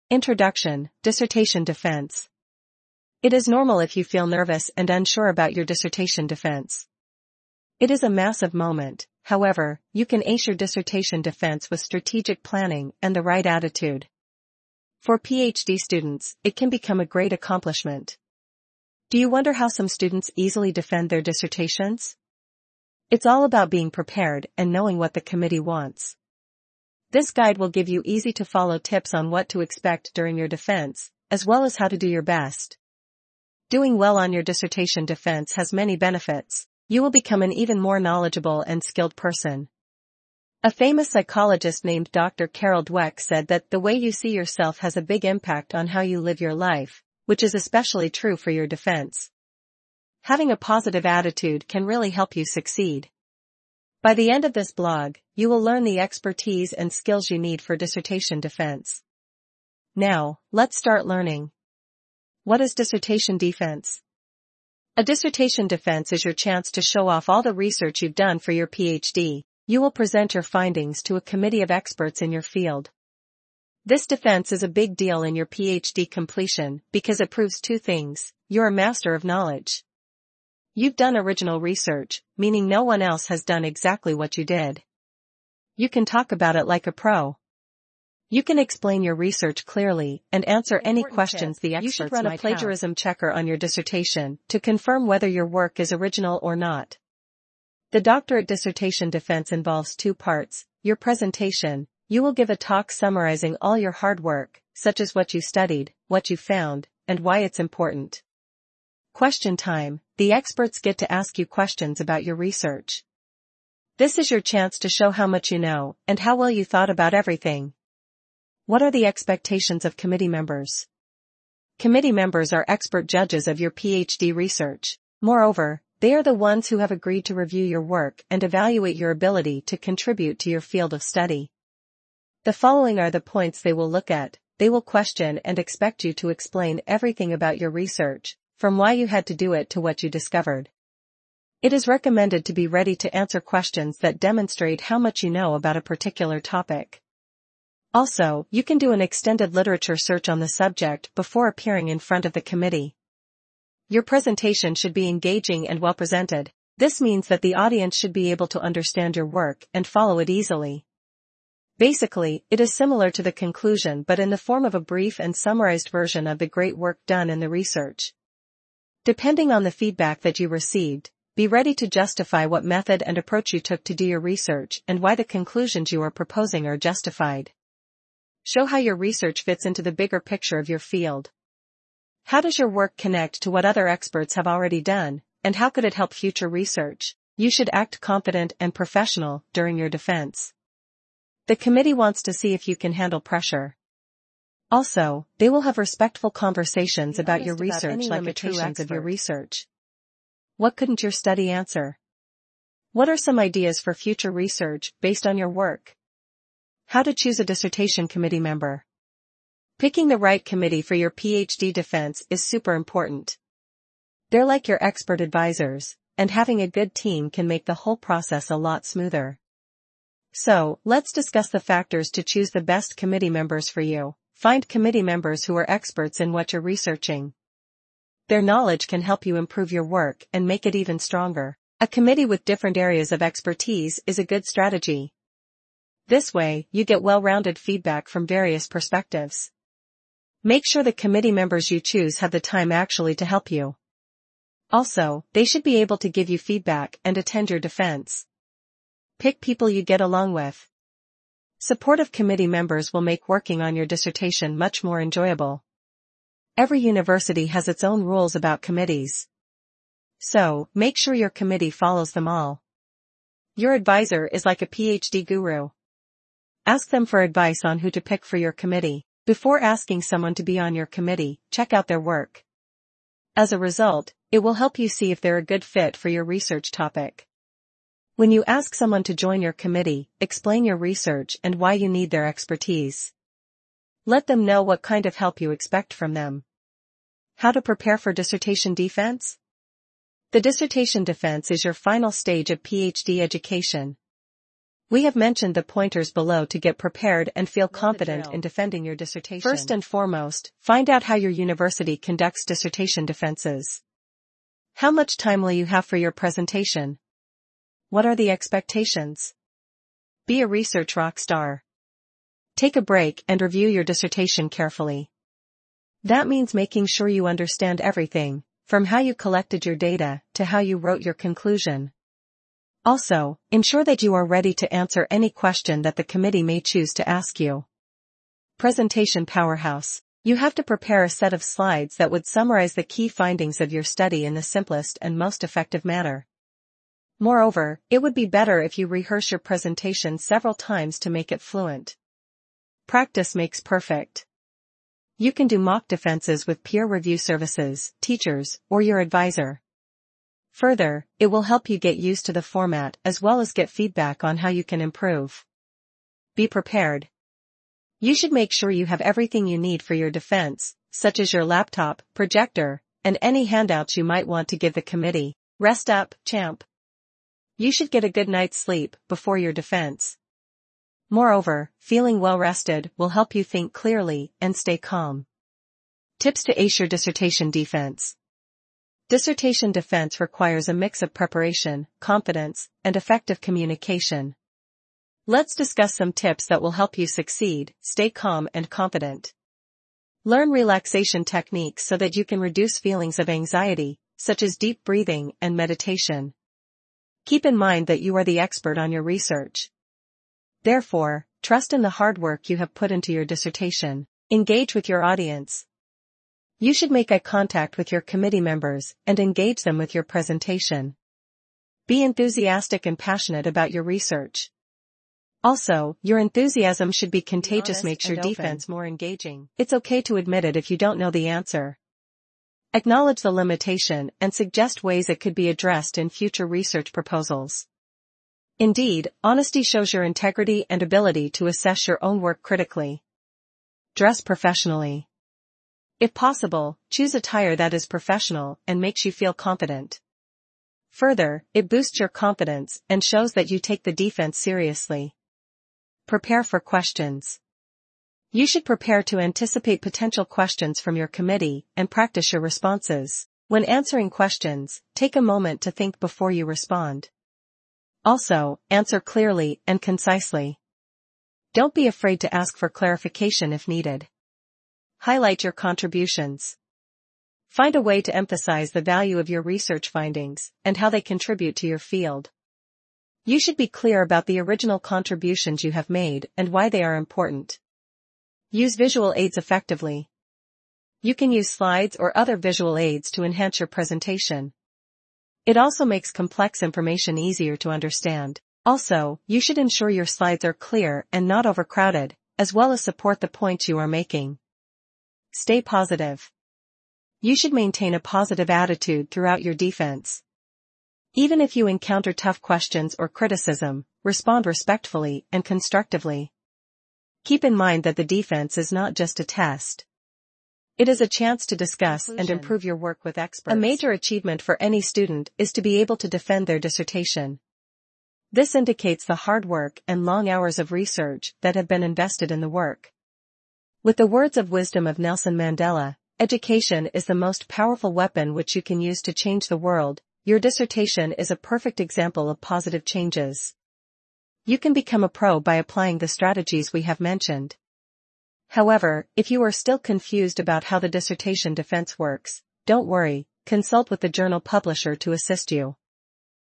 Introduction, Dissertation Defense. It is normal if you feel nervous and unsure about your dissertation defense. It is a massive moment, however, you can ace your dissertation defense with strategic planning and the right attitude. For PhD students, it can become a great accomplishment. Do you wonder how some students easily defend their dissertations? It's all about being prepared and knowing what the committee wants. This guide will give you easy-to-follow tips on what to expect during your defense, as well as how to do your best. Doing well on your dissertation defense has many benefits. You will become an even more knowledgeable and skilled person. A famous psychologist named Dr. Carol Dweck said that the way you see yourself has a big impact on how you live your life, which is especially true for your defense. Having a positive attitude can really help you succeed. By the end of this blog, you will learn the expertise and skills you need for dissertation defense. Now, let's start learning. What is dissertation defense? A dissertation defense is your chance to show off all the research you've done for your PhD. You will present your findings to a committee of experts in your field. This defense is a big deal in your PhD completion because it proves two things: you're a master of knowledge. You've done original research, meaning no one else has done exactly what you did. You can talk about it like a pro. You can explain your research clearly and answer any questions the experts might have. You should run a plagiarism checker on your dissertation to confirm whether your work is original or not. The doctorate dissertation defense involves two parts: your presentation. You will give a talk summarizing all your hard work, such as what you studied, what you found, and why it's important. Question time. The experts get to ask you questions about your research. This is your chance to show how much you know and how well you thought about everything. What are the expectations of committee members? Committee members are expert judges of your PhD research. Moreover, they are the ones who have agreed to review your work and evaluate your ability to contribute to your field of study. The following are the points they will look at. They will question and expect you to explain everything about your research, from why you had to do it to what you discovered. It is recommended to be ready to answer questions that demonstrate how much you know about a particular topic. Also, you can do an extended literature search on the subject before appearing in front of the committee. Your presentation should be engaging and well presented. This means that the audience should be able to understand your work and follow it easily. Basically, it is similar to the conclusion but in the form of a brief and summarized version of the great work done in the research. Depending on the feedback that you received, be ready to justify what method and approach you took to do your research and why the conclusions you are proposing are justified. Show how your research fits into the bigger picture of your field. How does your work connect to what other experts have already done, and how could it help future research? You should act confident and professional during your defense. The committee wants to see if you can handle pressure. Also, they will have respectful conversations about your research like a true expert of your research. What couldn't your study answer? What are some ideas for future research based on your work? How to choose a dissertation committee member. Picking the right committee for your PhD defense is super important. They're like your expert advisors, and having a good team can make the whole process a lot smoother. So, let's discuss the factors to choose the best committee members for you. Find committee members who are experts in what you're researching. Their knowledge can help you improve your work and make it even stronger. A committee with different areas of expertise is a good strategy. This way, you get well-rounded feedback from various perspectives. Make sure the committee members you choose have the time actually to help you. Also, they should be able to give you feedback and attend your defense. Pick people you get along with. Supportive committee members will make working on your dissertation much more enjoyable. Every university has its own rules about committees. So, make sure your committee follows them all. Your advisor is like a PhD guru. Ask them for advice on who to pick for your committee. Before asking someone to be on your committee, check out their work. As a result, it will help you see if they're a good fit for your research topic. When you ask someone to join your committee, explain your research and why you need their expertise. Let them know what kind of help you expect from them. How to prepare for dissertation defense? The dissertation defense is your final stage of PhD education. We have mentioned the pointers below to get prepared and feel confident in defending your dissertation. First and foremost, find out how your university conducts dissertation defenses. How much time will you have for your presentation? What are the expectations? Be a research rock star. Take a break and review your dissertation carefully. That means making sure you understand everything, from how you collected your data to how you wrote your conclusion. Also, ensure that you are ready to answer any question that the committee may choose to ask you. Presentation powerhouse. You have to prepare a set of slides that would summarize the key findings of your study in the simplest and most effective manner. Moreover, it would be better if you rehearse your presentation several times to make it fluent. Practice makes perfect. You can do mock defenses with peer review services, teachers, or your advisor. Further, it will help you get used to the format as well as get feedback on how you can improve. Be prepared. You should make sure you have everything you need for your defense, such as your laptop, projector, and any handouts you might want to give the committee. Rest up, champ. You should get a good night's sleep before your defense. Moreover, feeling well rested will help you think clearly and stay calm. Tips to ace your dissertation defense. Dissertation defense requires a mix of preparation, confidence, and effective communication. Let's discuss some tips that will help you succeed, stay calm and confident. Learn relaxation techniques so that you can reduce feelings of anxiety, such as deep breathing and meditation. Keep in mind that you are the expert on your research. Therefore, trust in the hard work you have put into your dissertation. Engage with your audience. You should make eye contact with your committee members and engage them with your presentation. Be enthusiastic and passionate about your research. Also, your enthusiasm should be contagious. Makes your defense more engaging. It's okay to admit it if you don't know the answer. Acknowledge the limitation and suggest ways it could be addressed in future research proposals. Indeed, honesty shows your integrity and ability to assess your own work critically. Dress professionally. If possible, choose attire that is professional and makes you feel confident. Further, it boosts your confidence and shows that you take the defense seriously. Prepare for questions. You should prepare to anticipate potential questions from your committee and practice your responses. When answering questions, take a moment to think before you respond. Also, answer clearly and concisely. Don't be afraid to ask for clarification if needed. Highlight your contributions. Find a way to emphasize the value of your research findings and how they contribute to your field. You should be clear about the original contributions you have made and why they are important. Use visual aids effectively. You can use slides or other visual aids to enhance your presentation. It also makes complex information easier to understand. Also, you should ensure your slides are clear and not overcrowded, as well as support the points you are making. Stay positive. You should maintain a positive attitude throughout your defense. Even if you encounter tough questions or criticism, respond respectfully and constructively. Keep in mind that the defense is not just a test. It is a chance to discuss and improve your work with experts. A major achievement for any student is to be able to defend their dissertation. This indicates the hard work and long hours of research that have been invested in the work. With the words of wisdom of Nelson Mandela, education is the most powerful weapon which you can use to change the world. Your dissertation is a perfect example of positive changes. You can become a pro by applying the strategies we have mentioned. However, if you are still confused about how the dissertation defense works, don't worry, consult with the journal publisher to assist you.